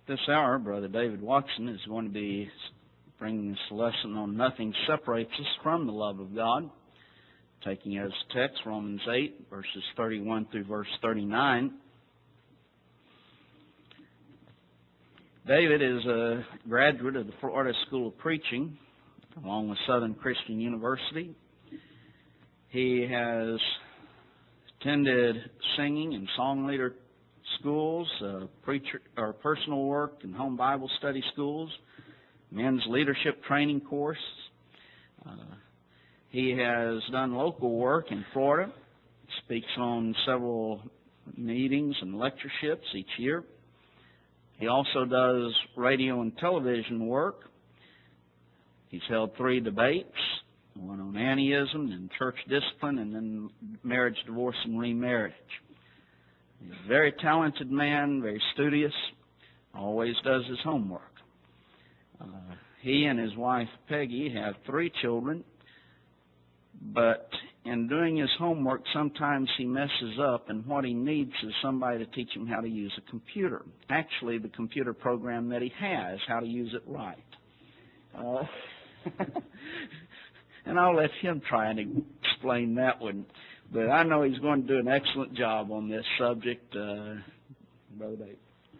This hour, Brother David Watson is going to be bringing us a lesson on nothing separates us from the love of God, taking as text Romans 8, verses 31 through verse 39. David is a graduate of the Florida School of Preaching, along with Southern Christian University. He has attended singing and song leader schools, personal work and home Bible study schools, men's leadership training course. He has done local work in Florida, speaks on several meetings and lectureships each year. He also does radio and television work. He's held 3 debates, one on Annieism and church discipline, and then marriage, divorce, and remarriage. He's a very talented man, very studious, always does his homework. He and his wife, Peggy, have 3 children, but in doing his homework, sometimes he messes up, and what he needs is somebody to teach him how to use a computer. Actually, the computer program that he has, how to use it right. And I'll let him try and explain that one. But I know he's going to do an excellent job on this subject. Brother Dave.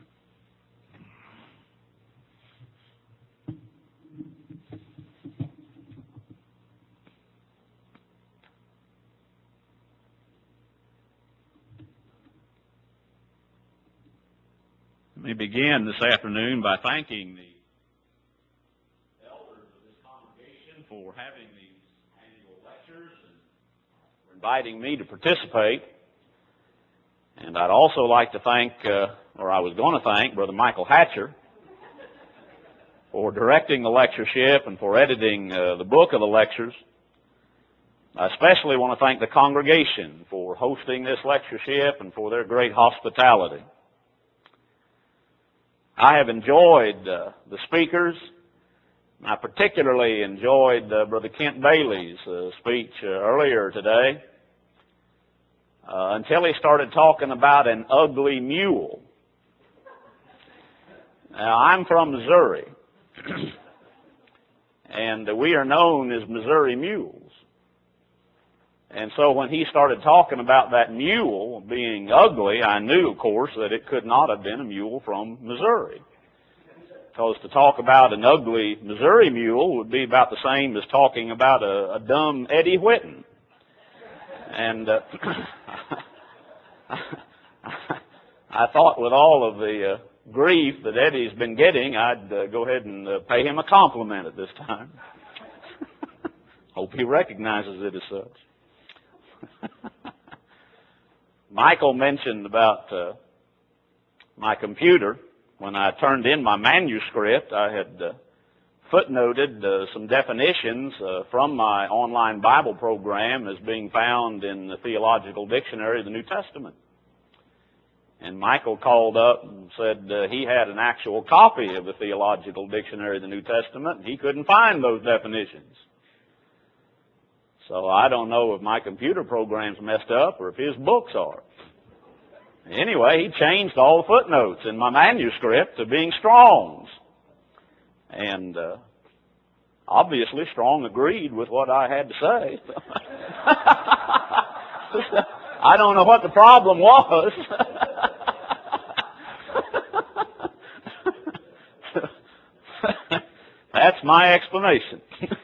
Let me begin this afternoon by thanking the elders of this congregation for having these annual lectures and for inviting me to participate. And I'd also like to thank, I was going to thank, Brother Michael Hatcher for directing the lectureship and for editing the book of the lectures. I especially want to thank the congregation for hosting this lectureship and for their great hospitality. I have enjoyed the speakers. I particularly enjoyed Brother Kent Bailey's speech earlier today until he started talking about an ugly mule. Now, I'm from Missouri, and we are known as Missouri mules. And so when he started talking about that mule being ugly, I knew, of course, that it could not have been a mule from Missouri. Because to talk about an ugly Missouri mule would be about the same as talking about a dumb Eddie Whitten. And I thought with all of the grief that Eddie's been getting, I'd go ahead and pay him a compliment at this time. Hope he recognizes it as such. Michael mentioned about my computer. When I turned in my manuscript, I had footnoted some definitions from my online Bible program as being found in the Theological Dictionary of the New Testament. And Michael called up and said he had an actual copy of the Theological Dictionary of the New Testament, and he couldn't find those definitions. So I don't know if my computer program's messed up or if his books are. Anyway, he changed all the footnotes in my manuscript to being Strong's. And obviously Strong agreed with what I had to say. I don't know what the problem was. That's my explanation.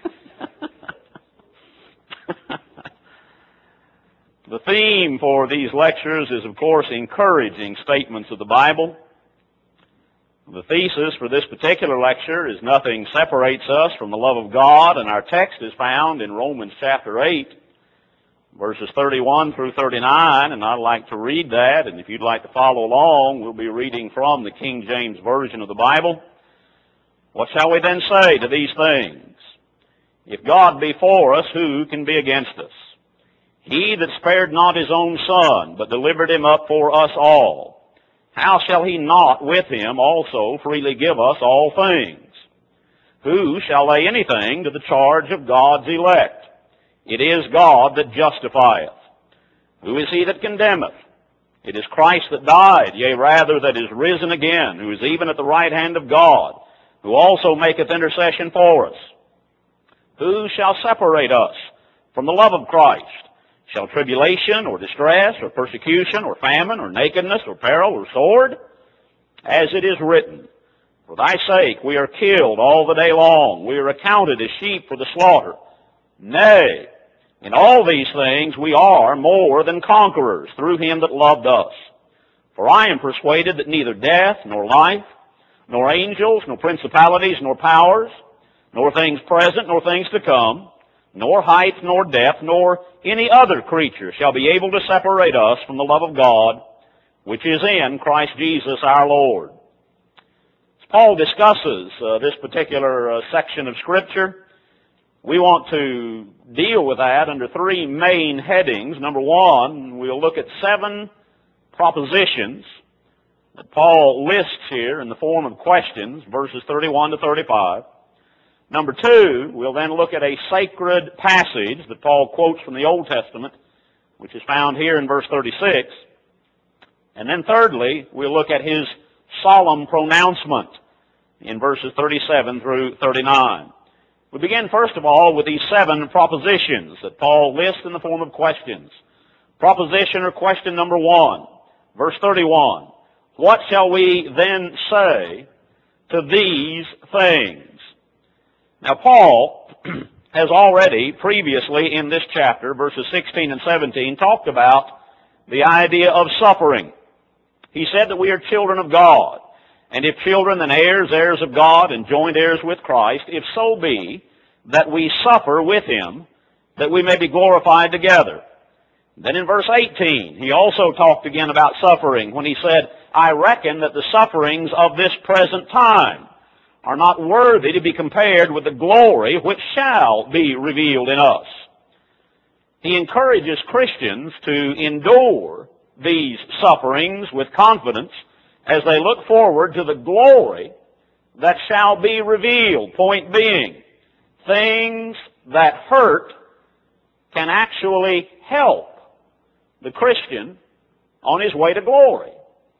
The theme for these lectures is, of course, encouraging statements of the Bible. The thesis for this particular lecture is nothing separates us from the love of God, and our text is found in Romans chapter 8, verses 31 through 39, and I'd like to read that, and if you'd like to follow along, we'll be reading from the King James Version of the Bible. What shall we then say to these things? If God be for us, who can be against us? He that spared not his own Son, but delivered him up for us all, how shall he not with him also freely give us all things? Who shall lay anything to the charge of God's elect? It is God that justifieth. Who is he that condemneth? It is Christ that died, yea, rather that is risen again, who is even at the right hand of God, who also maketh intercession for us. Who shall separate us from the love of Christ? Shall tribulation, or distress, or persecution, or famine, or nakedness, or peril, or sword? As it is written, For thy sake we are killed all the day long. We are accounted as sheep for the slaughter. Nay, in all these things we are more than conquerors through him that loved us. For I am persuaded that neither death, nor life, nor angels, nor principalities, nor powers, nor things present, nor things to come, nor height, nor depth, nor any other creature shall be able to separate us from the love of God, which is in Christ Jesus our Lord. As Paul discusses this particular section of Scripture, we want to deal with that under three main headings. Number one, we'll look at 7 propositions that Paul lists here in the form of questions, verses 31 to 35. Number 2, we'll then look at a sacred passage that Paul quotes from the Old Testament, which is found here in verse 36. And then thirdly, we'll look at his solemn pronouncement in verses 37 through 39. We begin first of all with these 7 propositions that Paul lists in the form of questions. Proposition or question number 1, verse 31. What shall we then say to these things? Now, Paul has already previously in this chapter, verses 16 and 17, talked about the idea of suffering. He said that we are children of God, and if children, then heirs, heirs of God, and joint heirs with Christ, if so be that we suffer with him, that we may be glorified together. Then in verse 18, he also talked again about suffering when he said, I reckon that the sufferings of this present time are not worthy to be compared with the glory which shall be revealed in us. He encourages Christians to endure these sufferings with confidence as they look forward to the glory that shall be revealed. Point being, things that hurt can actually help the Christian on his way to glory.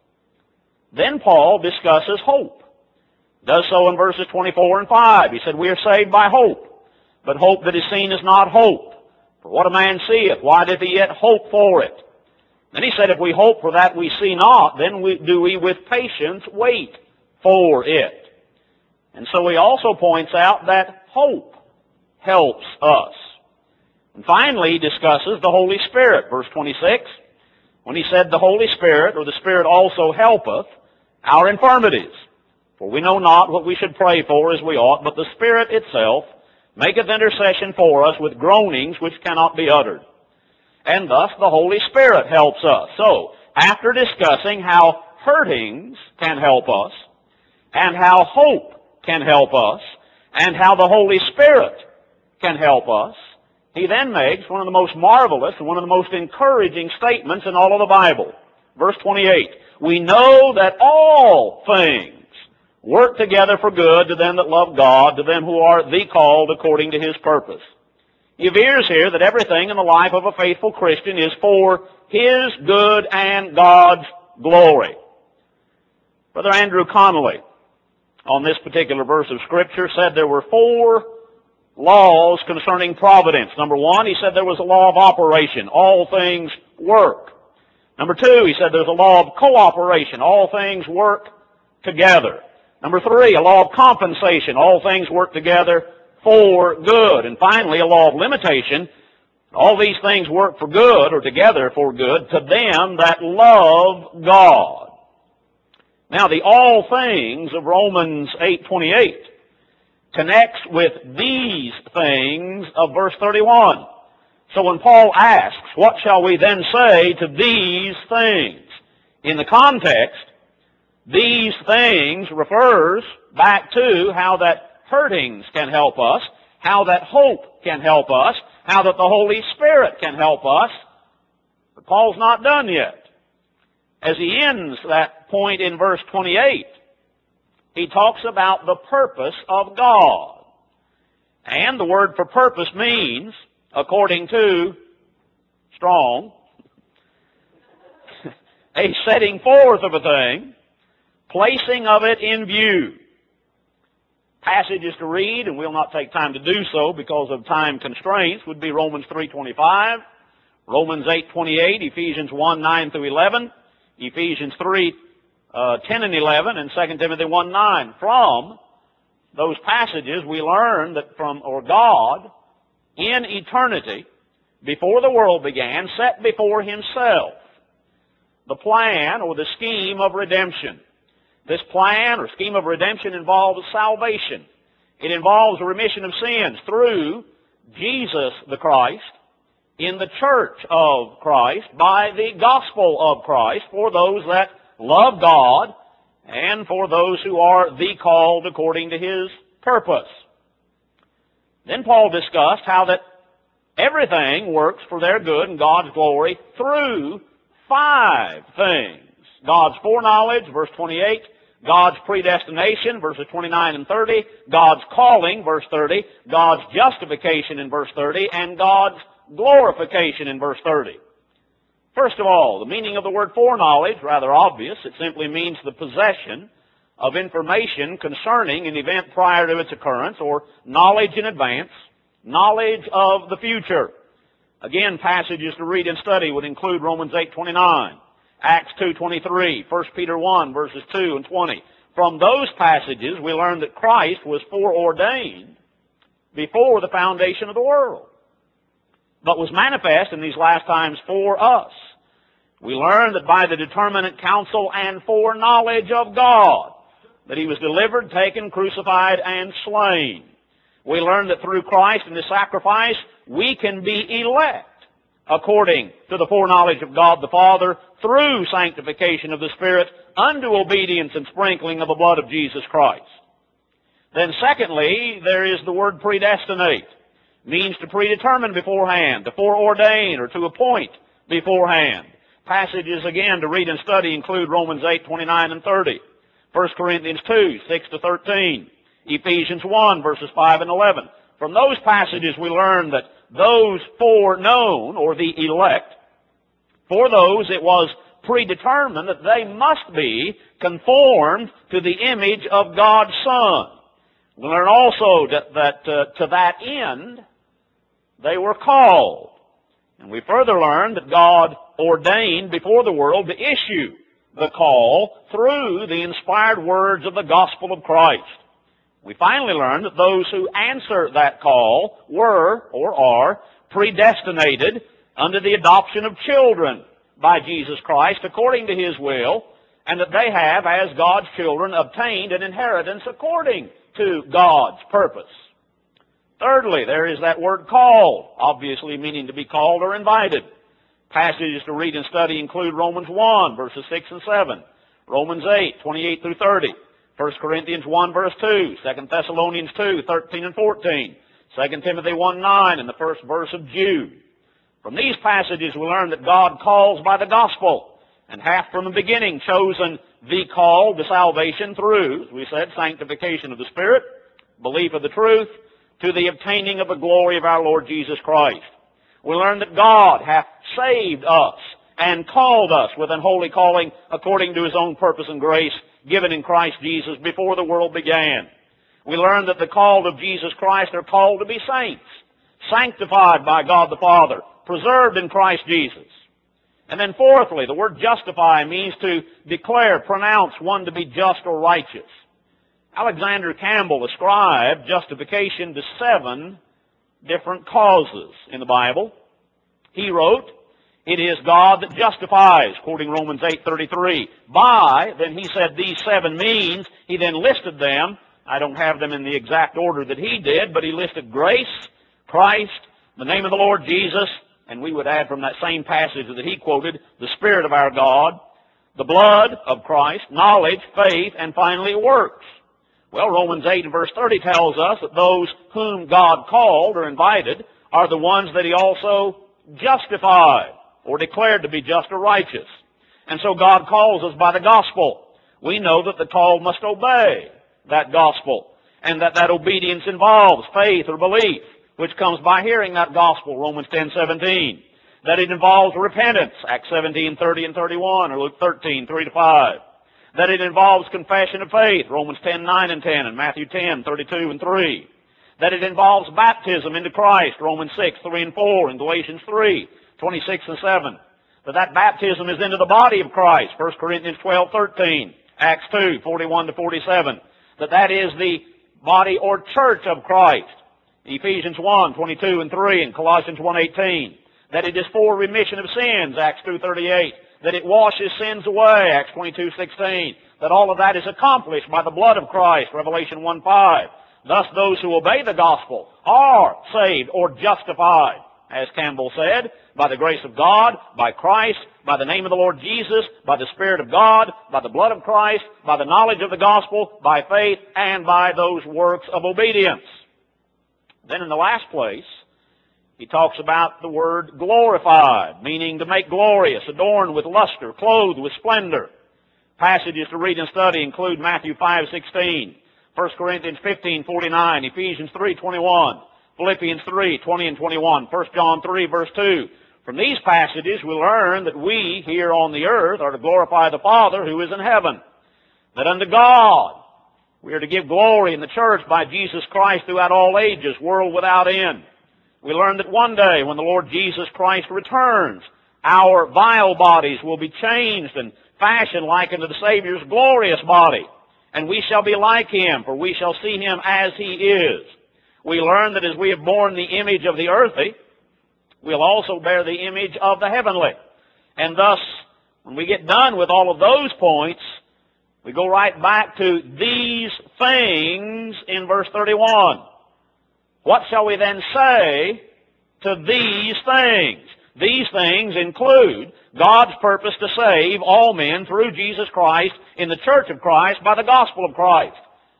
Then Paul discusses hope. Does so in verses 24 and 5. He said, we are saved by hope, but hope that is seen is not hope. For what a man seeth, why doth he yet hope for it? Then he said, if we hope for that we see not, then do we with patience wait for it. And so he also points out that hope helps us. And finally, he discusses the Holy Spirit, verse 26, when he said, the Holy Spirit, or the Spirit also helpeth our infirmities. For we know not what we should pray for as we ought, but the Spirit itself maketh intercession for us with groanings which cannot be uttered. And thus the Holy Spirit helps us. So, after discussing how hurtings can help us, and how hope can help us, and how the Holy Spirit can help us, he then makes one of the most marvelous and one of the most encouraging statements in all of the Bible. Verse 28, we know that all things work together for good to them that love God, to them who are the called according to his purpose. He avers here that everything in the life of a faithful Christian is for his good and God's glory. Brother Andrew Connolly, on this particular verse of Scripture, said there were 4 laws concerning providence. Number 1, he said there was a law of operation. All things work. Number 2, he said there's a law of cooperation. All things work together. Number 3, a law of compensation. All things work together for good. And finally, a law of limitation. All these things work for good, or together for good, to them that love God. Now, the all things of Romans 8:28 connects with these things of verse 31. So when Paul asks, what shall we then say to these things? In the context, these things refers back to how that hurtings can help us, how that hope can help us, how that the Holy Spirit can help us. But Paul's not done yet. As he ends that point in verse 28, he talks about the purpose of God. And the word for purpose means, according to Strong, a setting forth of a thing, placing of it in view. Passages to read, and we'll not take time to do so because of time constraints, would be Romans 3:25, Romans 8:28, Ephesians 1:9 through 11, Ephesians 3:10 and 11, and 2 Timothy 1:9. From those passages we learn that God, in eternity, before the world began, set before Himself the plan or the scheme of redemption. This plan or scheme of redemption involves salvation. It involves a remission of sins through Jesus the Christ, in the church of Christ, by the gospel of Christ, for those that love God and for those who are the called according to His purpose. Then Paul discussed how that everything works for their good and God's glory through 5 things. God's foreknowledge, verse 28, God's predestination, verses 29 and 30, God's calling, verse 30, God's justification in verse 30, and God's glorification in verse 30. First of all, the meaning of the word foreknowledge, rather obvious. It simply means the possession of information concerning an event prior to its occurrence, or knowledge in advance, knowledge of the future. Again, passages to read and study would include Romans 8:29, Acts 2:23, 1 Peter 1, verses 2 and 20. From those passages, we learn that Christ was foreordained before the foundation of the world, but was manifest in these last times for us. We learn that by the determinate counsel and foreknowledge of God, that He was delivered, taken, crucified, and slain. We learn that through Christ and His sacrifice, we can be elect according to the foreknowledge of God the Father through sanctification of the Spirit unto obedience and sprinkling of the blood of Jesus Christ. Then secondly, there is the word predestinate. Means to predetermine beforehand, to foreordain, or to appoint beforehand. Passages again to read and study include Romans 8:29 and 30, 1 Corinthians 2, 6 to 13, Ephesians 1, verses 5 and 11. From those passages we learn that those foreknown, or the elect, for those it was predetermined that they must be conformed to the image of God's Son. We learn also that to that end they were called. And we further learn that God ordained before the world to issue the call through the inspired words of the gospel of Christ. We finally learn that those who answer that call were, or are, predestinated unto the adoption of children by Jesus Christ according to His will, and that they have, as God's children, obtained an inheritance according to God's purpose. Thirdly, there is that word called, obviously meaning to be called or invited. Passages to read and study include Romans 1, verses 6 and 7, Romans 8, 28 through 30, 1 Corinthians 1, verse 2, 2 Thessalonians 2, 13 and 14, 2 Timothy 1, 9, and the first verse of Jude. From these passages we learn that God calls by the gospel, and hath from the beginning chosen the called to salvation through, as we said, sanctification of the Spirit, belief of the truth, to the obtaining of the glory of our Lord Jesus Christ. We learn that God hath saved us and called us with an holy calling according to His own purpose and grace given in Christ Jesus before the world began. We learn that the called of Jesus Christ are called to be saints, sanctified by God the Father, preserved in Christ Jesus. And then fourthly, the word justify means to declare, pronounce one to be just or righteous. Alexander Campbell ascribed justification to 7 different causes in the Bible. He wrote, "It is God that justifies," quoting Romans 8:33. By, then he said these 7 means, he then listed them. I don't have them in the exact order that he did, but he listed grace, Christ, the name of the Lord Jesus, and we would add from that same passage that he quoted, the Spirit of our God, the blood of Christ, knowledge, faith, and finally works. Well, Romans 8 and verse 30 tells us that those whom God called or invited are the ones that He also justified or declared to be just or righteous. And so God calls us by the gospel. We know that the called must obey that gospel, and that obedience involves faith or belief, which comes by hearing that gospel, Romans 10:17. That it involves repentance, Acts 17:30 and 31, or Luke 13:3-5. That it involves confession of faith, Romans 10:9 and 10, and Matthew 10:32 and 3. That it involves baptism into Christ, Romans 6:3 and 4, and Galatians 3:26 and 7. That baptism is into the body of Christ, 1 Corinthians 12:13, Acts 2:41-47. That is the body or church of Christ, Ephesians 1:22 and 3, and Colossians 1:18. That it is for remission of sins, Acts 2:38. That it washes sins away, Acts 22:16. That all of that is accomplished by the blood of Christ, Revelation 1:5. Thus those who obey the gospel are saved or justified, as Campbell said, by the grace of God, by Christ, by the name of the Lord Jesus, by the Spirit of God, by the blood of Christ, by the knowledge of the gospel, by faith, and by those works of obedience. Then in the last place, he talks about the word glorified, meaning to make glorious, adorned with luster, clothed with splendor. Passages to read and study include Matthew 5:16, 1 Corinthians 15:49, Ephesians 3:21, Philippians 3:20 and 21, 1 John 3 verse 2. From these passages we learn that we here on the earth are to glorify the Father who is in heaven. That unto God we are to give glory in the church by Jesus Christ throughout all ages, world without end. We learn that one day when the Lord Jesus Christ returns, our vile bodies will be changed and fashioned like unto the Savior's glorious body. And we shall be like Him, for we shall see Him as He is. We learn that as we have borne the image of the earthly, we'll also bear the image of the heavenly. And thus, when we get done with all of those points, we go right back to these things in verse 31. What shall we then say to these things? These things include God's purpose to save all men through Jesus Christ in the church of Christ by the gospel of Christ.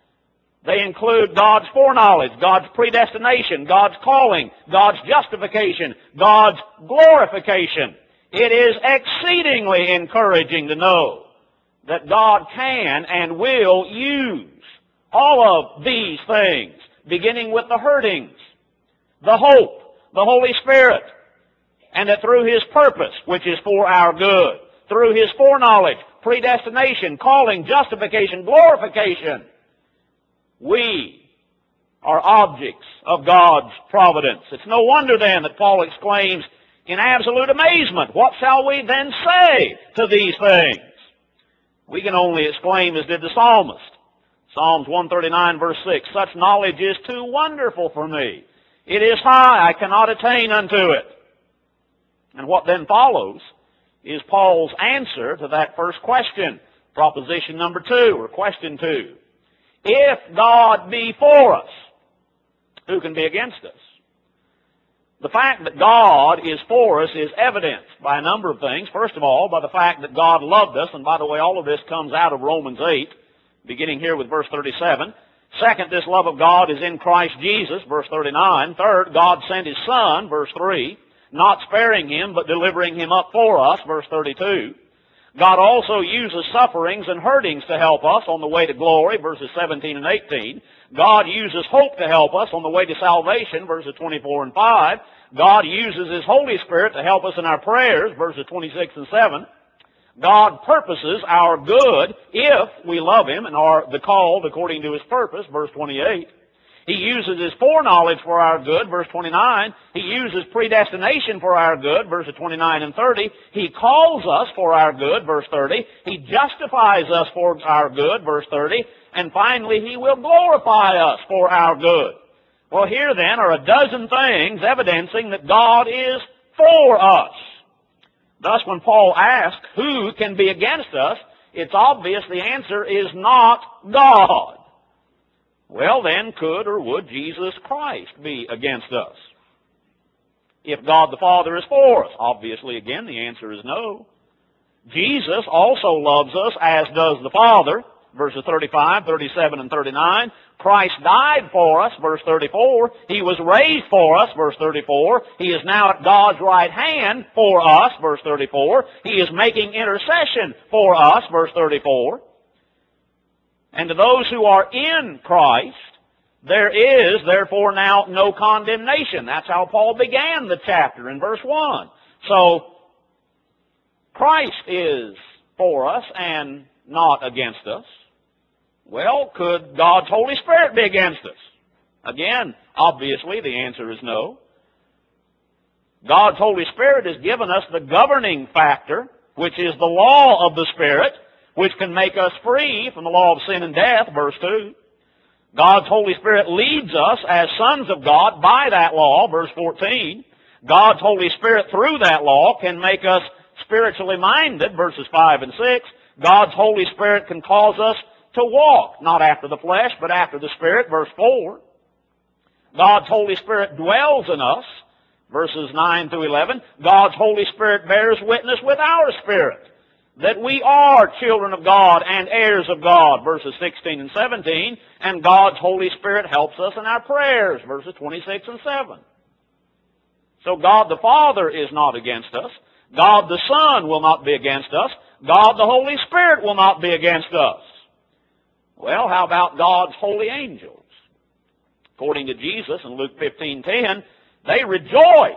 They include God's foreknowledge, God's predestination, God's calling, God's justification, God's glorification. It is exceedingly encouraging to know that God can and will use all of these things, beginning with the hurtings, the hope, the Holy Spirit, and that through His purpose, which is for our good, through His foreknowledge, predestination, calling, justification, glorification, we are objects of God's providence. It's no wonder then that Paul exclaims in absolute amazement, what shall we then say to these things? We can only exclaim as did the psalmist. Psalms 139 verse 6, such knowledge is too wonderful for me. It is high, I cannot attain unto it. And what then follows is Paul's answer to that first question, proposition number 2, or question 2. If God be for us, who can be against us? The fact that God is for us is evidenced by a number of things. First of all, by the fact that God loved us, and by the way, all of this comes out of Romans 8, beginning here with verse 37. Second, this love of God is in Christ Jesus, verse 39. Third, God sent His Son, verse 3, not sparing Him, but delivering Him up for us, verse 32. God also uses sufferings and hurtings to help us on the way to glory, verses 17 and 18. God uses hope to help us on the way to salvation, verses 24 and 5. God uses His Holy Spirit to help us in our prayers, verses 26 and 7. God purposes our good if we love Him and are the called according to His purpose, verse 28. He uses His foreknowledge for our good, verse 29. He uses predestination for our good, verses 29 and 30. He calls us for our good, verse 30. He justifies us for our good, verse 30. And finally, He will glorify us for our good. Well, here then are a dozen things evidencing that God is for us. Thus, when Paul asks, who can be against us, it's obvious the answer is not God. Well, then, could or would Jesus Christ be against us? If God the Father is for us, obviously, again, the answer is no. Jesus also loves us, as does the Father, verses 35, 37, and 39. Christ died for us, verse 34. He was raised for us, verse 34. He is now at God's right hand for us, verse 34. He is making intercession for us, verse 34. And to those who are in Christ, there is, therefore, now no condemnation. That's how Paul began the chapter in verse 1. So, Christ is for us and not against us. Well, could God's Holy Spirit be against us? Again, obviously, the answer is no. God's Holy Spirit has given us the governing factor, which is the law of the Spirit, which can make us free from the law of sin and death, verse 2. God's Holy Spirit leads us as sons of God by that law, verse 14. God's Holy Spirit through that law can make us spiritually minded, verses 5 and 6. God's Holy Spirit can cause us to walk, not after the flesh, but after the Spirit, verse 4. God's Holy Spirit dwells in us, verses 9 through 11. God's Holy Spirit bears witness with our spirit that we are children of God and heirs of God, verses 16 and 17. And God's Holy Spirit helps us in our prayers, verses 26 and 7. So God the Father is not against us. God the Son will not be against us. God the Holy Spirit will not be against us. Well, how about God's holy angels? According to Jesus in Luke 15:10, they rejoice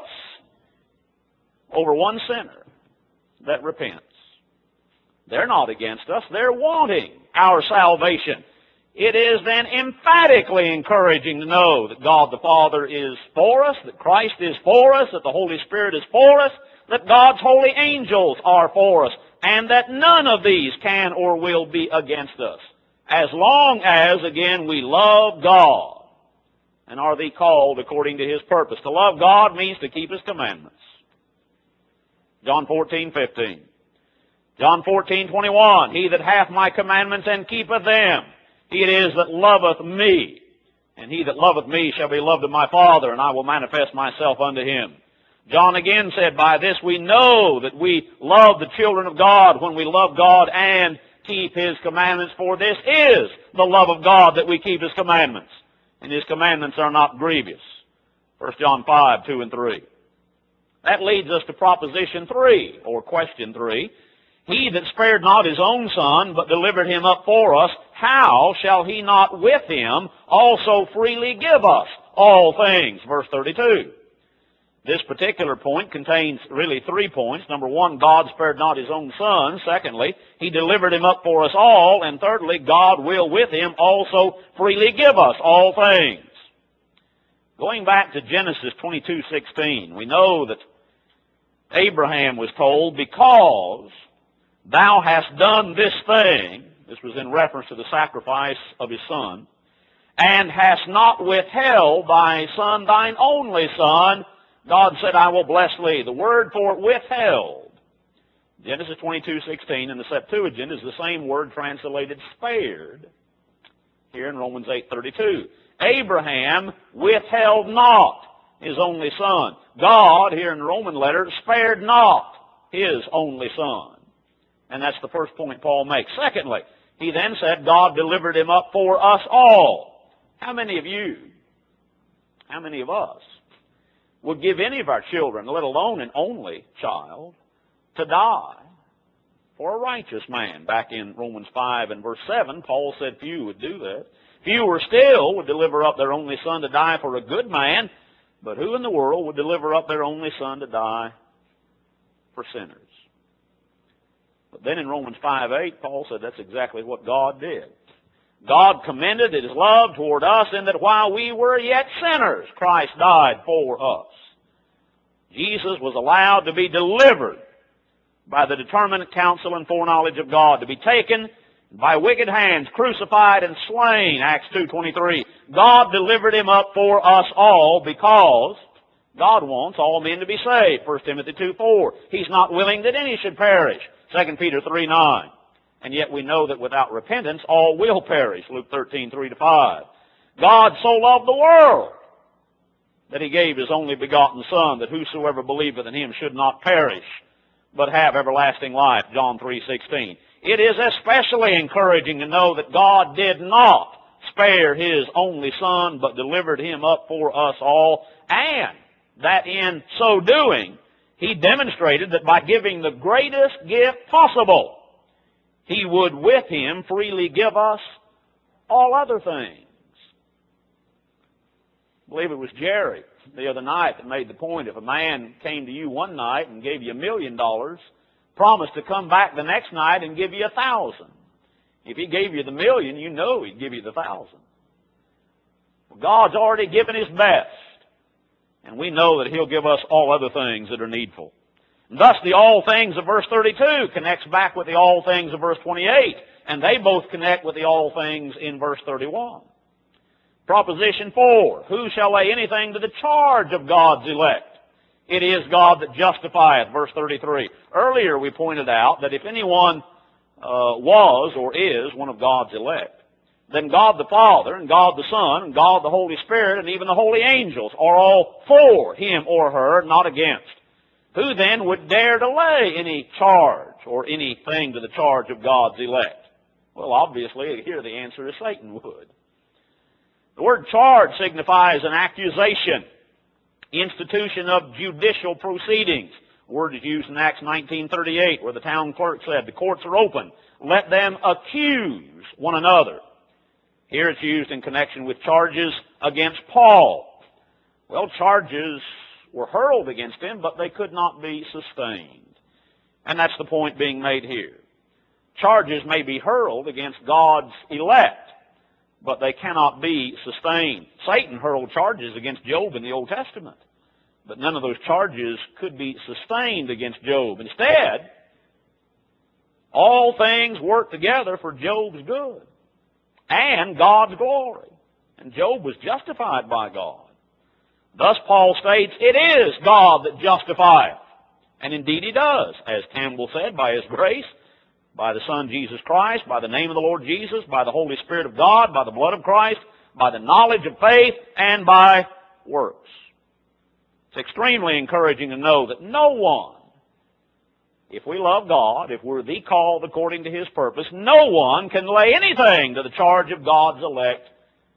over one sinner that repents. They're not against us. They're wanting our salvation. It is then emphatically encouraging to know that God the Father is for us, that Christ is for us, that the Holy Spirit is for us, that God's holy angels are for us, and that none of these can or will be against us, as long as, again, we love God and are they called according to His purpose. To love God means to keep His commandments. John 14:15. John 14:21. He that hath my commandments and keepeth them, he it is that loveth me. And he that loveth me shall be loved of my Father, and I will manifest myself unto him. John again said, by this we know that we love the children of God, when we love God and keep His commandments. For this is the love of God, that we keep His commandments. And His commandments are not grievous. 1 John 5:2 and 3. That leads us to proposition 3, or question 3. He that spared not His own Son, but delivered Him up for us, how shall He not with Him also freely give us all things? Verse 32. This particular point contains really 3 points. Number 1, God spared not His own Son. Secondly, He delivered Him up for us all. And thirdly, God will with Him also freely give us all things. Going back to Genesis 22:16, we know that Abraham was told, because thou hast done this thing, this was in reference to the sacrifice of his son, and hast not withheld thy son, thine only son, God said, I will bless thee. The word for withheld, Genesis 22:16, in the Septuagint is the same word translated spared here in Romans 8:32. Abraham withheld not his only son. God, here in the Roman letter, spared not His only son. And that's the first point Paul makes. Secondly, he then said God delivered Him up for us all. How many of you, how many of us would give any of our children, let alone an only child, to die for a righteous man? Back in Romans 5 and verse 7, Paul said few would do that. Fewer still would deliver up their only son to die for a good man, but who in the world would deliver up their only son to die for sinners? But then in Romans 5:8, Paul said that's exactly what God did. God commended His love toward us in that while we were yet sinners, Christ died for us. Jesus was allowed to be delivered by the determinate counsel and foreknowledge of God, to be taken by wicked hands, crucified and slain, Acts 2:23. God delivered Him up for us all because God wants all men to be saved, 1 Timothy 2:4. He's not willing that any should perish, 2 Peter 3:9. And yet we know that without repentance all will perish, Luke 13:3-5. God so loved the world that He gave His only begotten Son, that whosoever believeth in Him should not perish, but have everlasting life, John 3:16. It is especially encouraging to know that God did not spare His only Son, but delivered Him up for us all, and that in so doing, He demonstrated that by giving the greatest gift possible, He would with Him freely give us all other things. I believe it was Jerry the other night that made the point, if a man came to you one night and gave you $1 million, promised to come back the next night and give you 1,000. If he gave you the million, you know he'd give you the 1,000. Well, God's already given his best, and we know that he'll give us all other things that are needful. And thus the all things of verse 32 connects back with the all things of verse 28, and they both connect with the all things in verse 31. Proposition 4, who shall lay anything to the charge of God's elect? It is God that justifieth, verse 33. Earlier we pointed out that if anyone was or is one of God's elect, then God the Father and God the Son and God the Holy Spirit and even the holy angels are all for him or her, not against. Who then would dare to lay any charge or anything to the charge of God's elect? Well, obviously, here the answer is Satan would. The word charge signifies an accusation, institution of judicial proceedings. The word is used in Acts 19:38, where the town clerk said, the courts are open. Let them accuse one another. Here it's used in connection with charges against Paul. Well, charges were hurled against him, but they could not be sustained. And that's the point being made here. Charges may be hurled against God's elect, but they cannot be sustained. Satan hurled charges against Job in the Old Testament, but none of those charges could be sustained against Job. Instead, all things work together for Job's good and God's glory. And Job was justified by God. Thus Paul states, it is God that justifieth. And indeed he does, as Campbell said, by his grace, by the Son Jesus Christ, by the name of the Lord Jesus, by the Holy Spirit of God, by the blood of Christ, by the knowledge of faith, and by works. It's extremely encouraging to know that no one, if we love God, if we're the called according to his purpose, no one can lay anything to the charge of God's elect.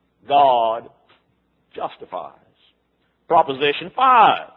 God justifies. Proposition 5.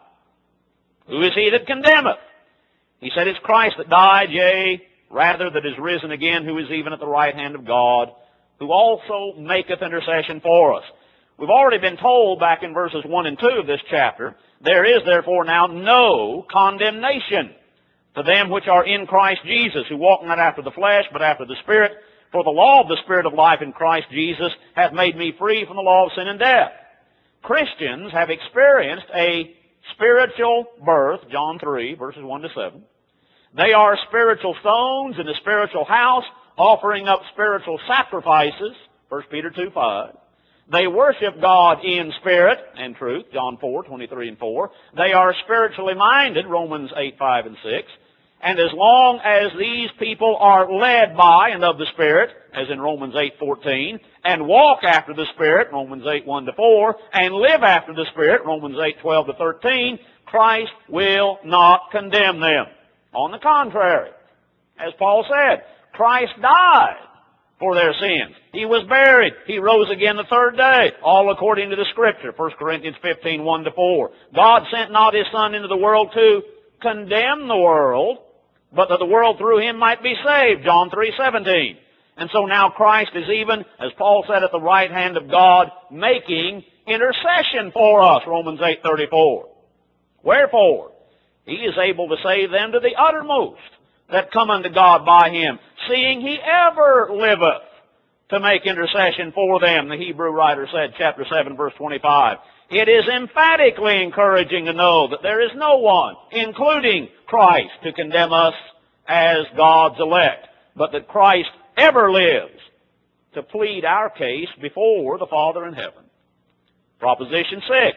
Who is he that condemneth? He said, it's Christ that died, yea, rather that is risen again, who is even at the right hand of God, who also maketh intercession for us. We've already been told back in verses 1 and 2 of this chapter, there is therefore now no condemnation to them which are in Christ Jesus, who walk not after the flesh, but after the Spirit. For the law of the Spirit of life in Christ Jesus hath made me free from the law of sin and death. Christians have experienced a spiritual birth, John 3, verses 1 to 7. They are spiritual stones in a spiritual house, offering up spiritual sacrifices, 1 Peter 2:5. They worship God in spirit and truth, John 4:23 and 4. They are spiritually minded, Romans 8:5 and 6. And as long as these people are led by and of the Spirit, as in Romans 8:14, and walk after the Spirit, Romans 8:1 to 4, and live after the Spirit, Romans 8:12 to 13, Christ will not condemn them. On the contrary, as Paul said, Christ died for their sins. He was buried. He rose again the third day, all according to the Scripture, 1 Corinthians 15:1 to 4. God sent not his Son into the world to condemn the world, but that the world through him might be saved, John 3:17. And so now Christ is even, as Paul said, at the right hand of God, making intercession for us, Romans 8:34. Wherefore, he is able to save them to the uttermost that come unto God by him, seeing he ever liveth to make intercession for them, the Hebrew writer said, chapter 7, verse 25. It is emphatically encouraging to know that there is no one, including Christ, to condemn us as God's elect, but that Christ ever lives to plead our case before the Father in heaven. Proposition 6.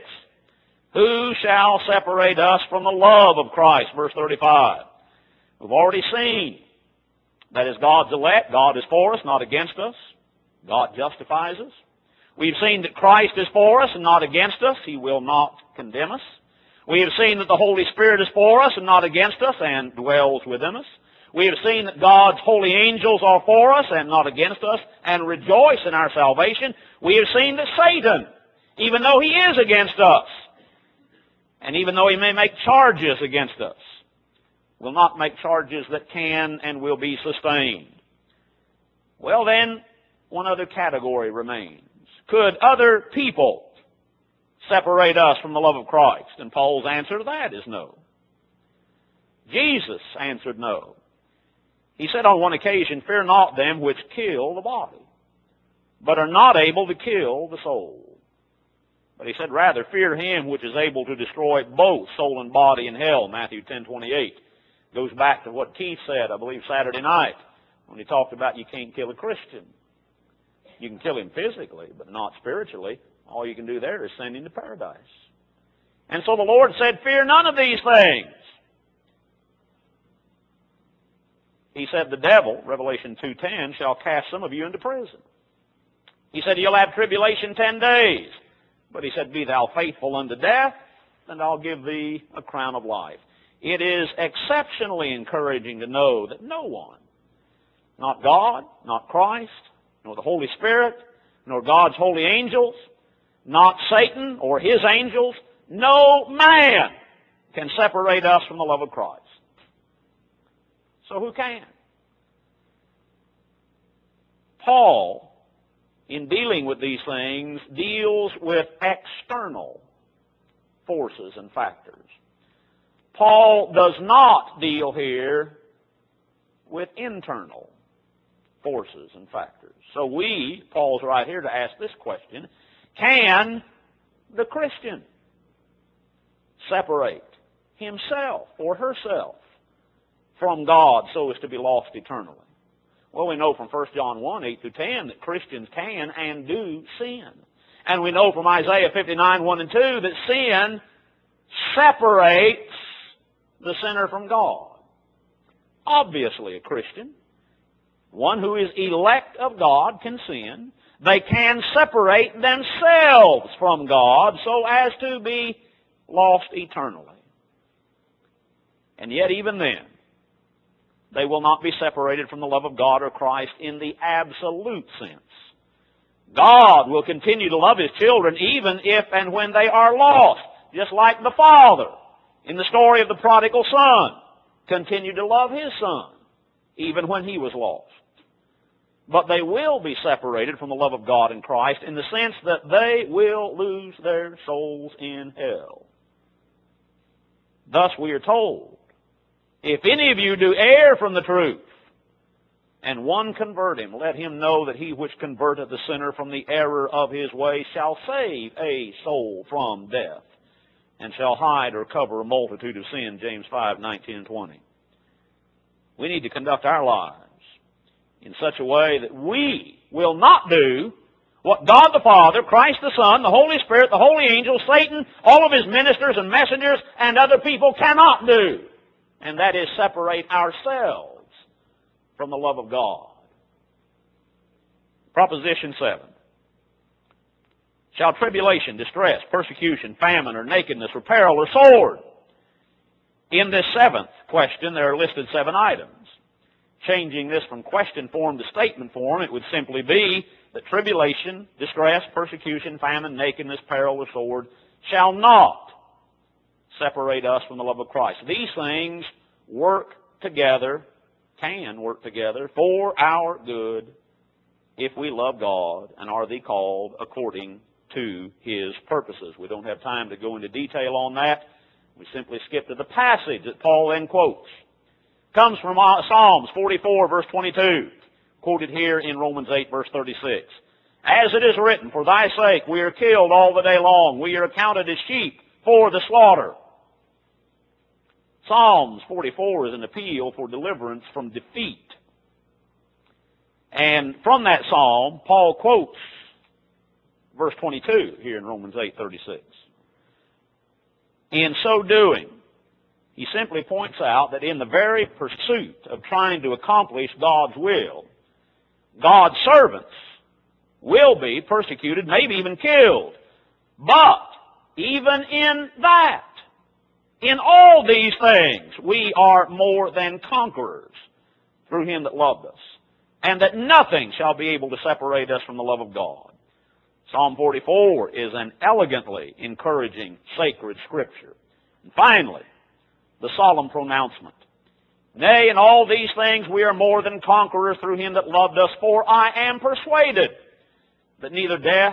Who shall separate us from the love of Christ? Verse 35. We've already seen that as God's elect, God is for us, not against us. God justifies us. We've seen that Christ is for us and not against us. He will not condemn us. We have seen that the Holy Spirit is for us and not against us and dwells within us. We have seen that God's holy angels are for us and not against us and rejoice in our salvation. We have seen that Satan, even though he is against us, and even though he may make charges against us, will not make charges that can and will be sustained. Well then, one other category remains. Could other people separate us from the love of Christ? And Paul's answer to that is no. Jesus answered no. He said on one occasion, "Fear not them which kill the body, but are not able to kill the soul." But he said, rather, fear him which is able to destroy both soul and body in hell, Matthew 10:28. Goes back to what Keith said, I believe, Saturday night, when he talked about you can't kill a Christian. You can kill him physically, but not spiritually. All you can do there is send him to paradise. And so the Lord said, fear none of these things. He said, the devil, Revelation 2:10, shall cast some of you into prison. He said, you'll have tribulation 10 days. But he said, be thou faithful unto death, and I'll give thee a crown of life. It is exceptionally encouraging to know that no one, not God, not Christ, nor the Holy Spirit, nor God's holy angels, not Satan or his angels, no man can separate us from the love of Christ. So who can? Paul, in dealing with these things, deals with external forces and factors. Paul does not deal here with internal forces and factors. So Paul's right here to ask this question, can the Christian separate himself or herself from God so as to be lost eternally? Well, we know from 1 John 1:8-10 that Christians can and do sin. And we know from Isaiah 59:1-2 that sin separates the sinner from God. Obviously, a Christian, one who is elect of God, can sin. They can separate themselves from God so as to be lost eternally. And yet, even then, they will not be separated from the love of God or Christ in the absolute sense. God will continue to love His children even if and when they are lost, just like the Father in the story of the prodigal son continued to love His son even when he was lost. But they will be separated from the love of God and Christ in the sense that they will lose their souls in hell. Thus we are told, if any of you do err from the truth, and one convert him, let him know that he which converteth the sinner from the error of his way shall save a soul from death, and shall hide or cover a multitude of sin, James 5:19-20. We need to conduct our lives in such a way that we will not do what God the Father, Christ the Son, the Holy Spirit, the holy angels, Satan, all of his ministers and messengers, and other people cannot do. And that is separate ourselves from the love of God. Proposition 7. Shall tribulation, distress, persecution, famine, or nakedness, or peril, or sword? In this seventh question, there are listed 7 items. Changing this from question form to statement form, it would simply be that tribulation, distress, persecution, famine, nakedness, peril, or sword shall not separate us from the love of Christ. These things work together, can work together for our good if we love God and are the called according to His purposes. We don't have time to go into detail on that. We simply skip to the passage that Paul then quotes. It comes from Psalms 44, verse 22, quoted here in Romans 8, verse 36. As it is written, for thy sake we are killed all the day long. We are accounted as sheep for the slaughter. Psalms 44 is an appeal for deliverance from defeat. And from that psalm, Paul quotes verse 22 here in Romans 8:36. In so doing, he simply points out that in the very pursuit of trying to accomplish God's will, God's servants will be persecuted, maybe even killed. But even in that, in all these things, we are more than conquerors through Him that loved us, and that nothing shall be able to separate us from the love of God. Psalm 44 is an elegantly encouraging sacred scripture. And finally, the solemn pronouncement. Nay, in all these things we are more than conquerors through Him that loved us, for I am persuaded that neither death,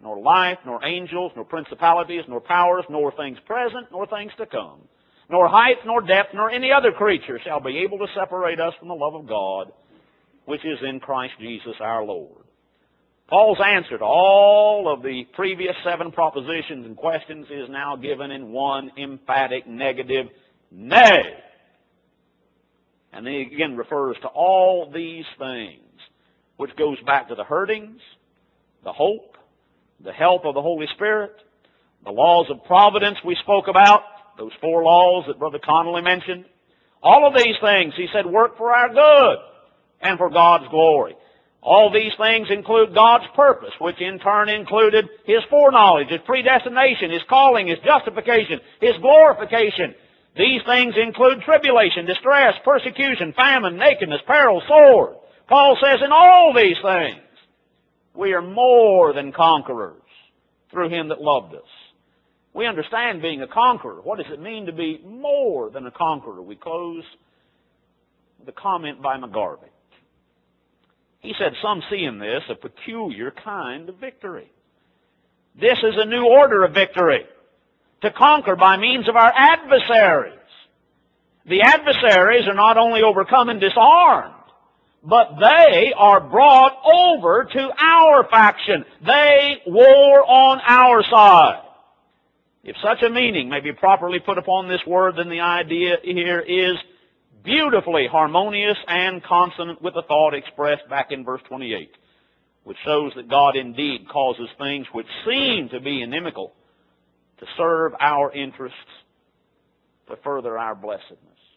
nor life, nor angels, nor principalities, nor powers, nor things present, nor things to come, nor height, nor depth, nor any other creature shall be able to separate us from the love of God, which is in Christ Jesus our Lord. Paul's answer to all of the previous 7 propositions and questions is now given in one emphatic negative, nay. And then he again refers to all these things, which goes back to the hurtings, the hope, the help of the Holy Spirit, the laws of providence we spoke about, those 4 laws that Brother Connolly mentioned. All of these things, he said, work for our good and for God's glory. All these things include God's purpose, which in turn included His foreknowledge, His predestination, His calling, His justification, His glorification. These things include tribulation, distress, persecution, famine, nakedness, peril, sword. Paul says in all these things, we are more than conquerors through Him that loved us. We understand being a conqueror. What does it mean to be more than a conqueror? We close with a comment by McGarvey. He said, some see in this a peculiar kind of victory. This is a new order of victory, to conquer by means of our adversaries. The adversaries are not only overcome and disarmed, but they are brought over to our faction. They war on our side. If such a meaning may be properly put upon this word, then the idea here is beautifully harmonious and consonant with the thought expressed back in verse 28, which shows that God indeed causes things which seem to be inimical to serve our interests, to further our blessedness.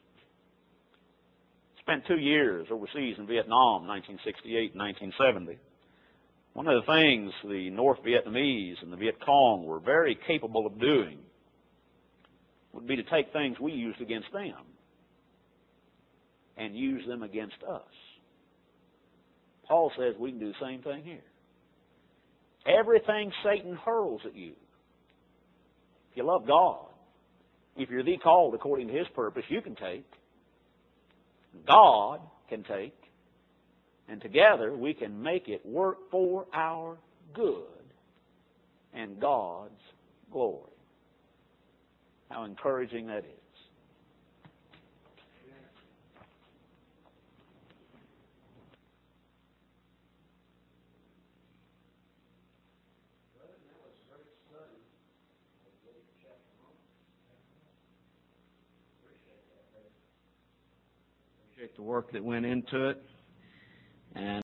Spent 2 years overseas in Vietnam, 1968 and 1970. One of the things the North Vietnamese and the Viet Cong were very capable of doing would be to take things we used against them and use them against us. Paul says we can do the same thing here. Everything Satan hurls at you, if you love God, if you're the called according to His purpose, you can take. God can take. And together we can make it work for our good and God's glory. How encouraging that is. Appreciate the work that went into it. And